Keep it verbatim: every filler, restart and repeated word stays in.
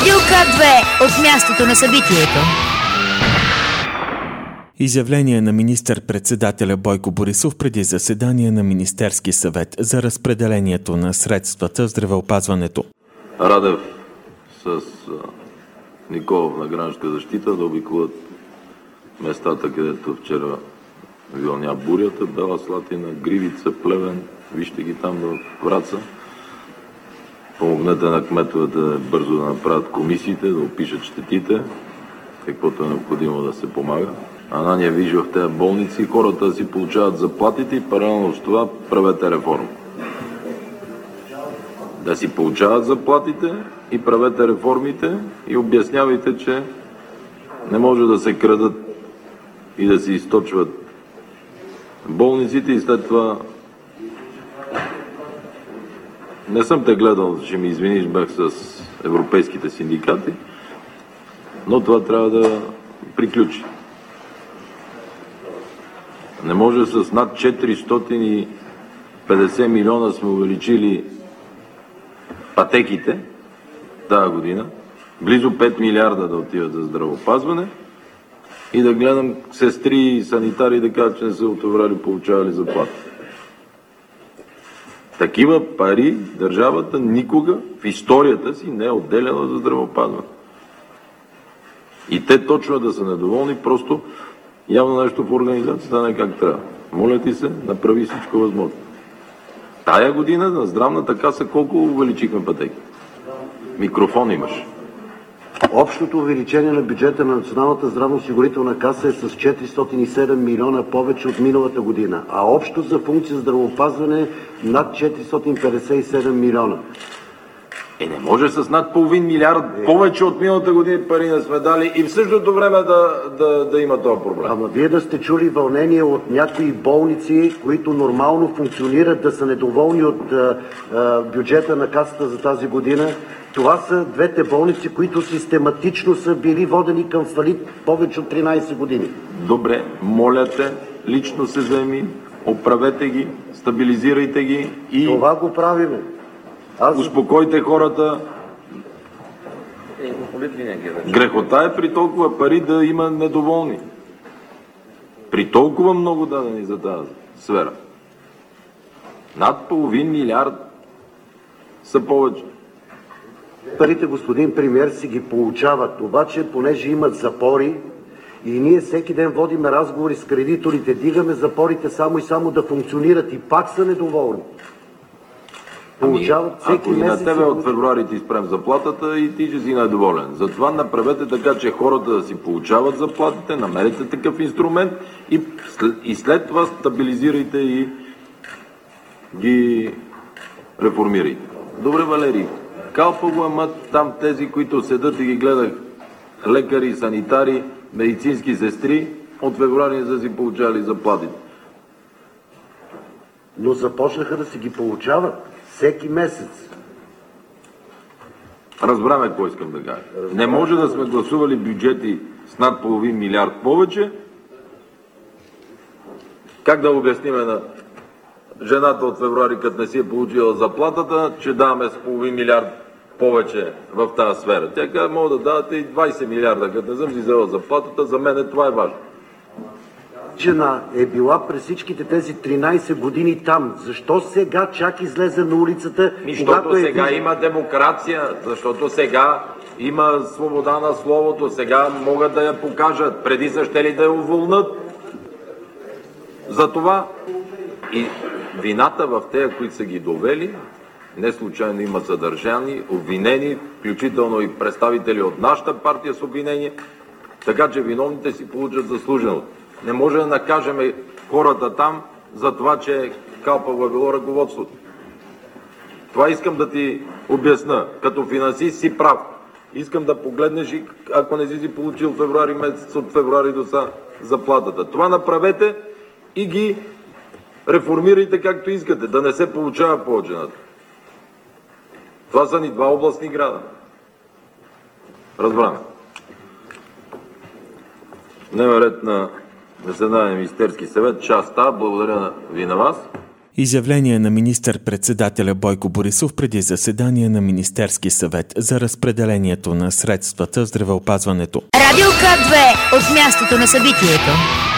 Радио К две от мястото на събитието. Изявление на министър-председателя Бойко Борисов преди заседание на Министерски съвет за разпределението на средствата в здравеопазването. Радев с Николов на гражданска защита да обиколят местата, където вчера вилня бурята, Бела Слатина, Гривица, Плевен, вижте ги там в Враца. Помогнете на кметовете бързо да направят комисиите, да опишат щетите, каквото е необходимо да се помага. Анания вижда в тези болници, хората да си получават заплатите и паралелно с това правете реформа. Да си получават заплатите и правете реформите и обяснявайте, че не може да се крадат и да се източват болниците и след това не съм те гледал, ще ми извиниш, бях с европейските синдикати, но това трябва да приключи. Не може с над четиристотин и петдесет милиона сме увеличили пътеките тази година, близо пет милиарда да отиват за здравеопазване и да гледам сестри и санитари да кажат, че не са от февруари получавали заплати. Такива пари държавата никога в историята си не е отделяла за здравеопазване. И те точно да са недоволни, просто явно нещо в организацията не е как трябва. Моля ти се, направи всичко възможно. Тая година на здравната каса колко увеличихме пътеки? Микрофон имаш. Общото увеличение на бюджета на Националната здравноосигурителна каса е с четиристотин и седем милиона повече от миналата година, а общо за функция здравеопазване над четиристотин петдесет и седем милиона. Е, не може с над половин милиард е. повече от миналата година пари не сме дали и в същото време да, да, да има този проблем. Ама вие да сте чули вълнение от някои болници, които нормално функционират, да са недоволни от а, а, бюджета на касата за тази година. Това са двете болници, които систематично са били водени към фалит повече от тринайсет години. Добре, моля те, лично се заеми, оправете ги, стабилизирайте ги и... Това го правиме. Аз... Успокойте хората. Грехота е при толкова пари да има недоволни. При толкова много дадени за тази сфера. Над половин милиард са повече. Парите, господин премиер, си ги получават, обаче понеже имат запори и ние всеки ден водиме разговори с кредиторите, дигаме запорите само и само да функционират и пак са недоволни. Получават всеки ако месец. Ако и на тебе от февруари ти спрем заплатата и ти ще си недоволен. Затова направете така, че хората да си получават заплатите, намерете такъв инструмент и, и след това стабилизирайте и ги реформирайте. Добре, Валерий. Калпа го, ама там тези, които седат и ги гледах, лекари, санитари, медицински сестри, от февруари не са си получавали заплатите. Но започнаха да си ги получават всеки месец. Разбраме какво искам да кажа. Не може да сме гласували бюджети с над половин милиард повече. Как да обясниме на жената от февруари, като не си е получила заплатата, че даваме с половин милиард повече в тази сфера. Тя казва, мога да давате и двайсет милиарда, като не съм си взела заплатата, за мен това е важно. Жена е била през всичките тези тринайсет години там. Защо сега чак излезе на улицата? Защото сега е... има демокрация, защото сега има свобода на словото, сега могат да я покажат, преди са ще ли да я уволнат. Затова и вината в тези, които са ги довели, не случайно има съдържани, обвинени, включително и представители от нашата партия с обвинения, така че виновните си получат заслужено. Не може да накажем хората там за това, че калпаво е било ръководството. Това искам да ти обясна. Като финансист си прав. Искам да погледнеш и ако не си си получил февруари месец от февруари до са заплатата. Това направете и ги реформирайте както искате, да не се получава повече. Това са ни два областни града. Разбраме. Дневен ред на заседание на Министерски съвет, частта, благодаря ви на вас. Изявление на министър-председателя Бойко Борисов преди заседание на Министерски съвет за разпределението на средствата в здравеопазването. Радио К две от мястото на събитието.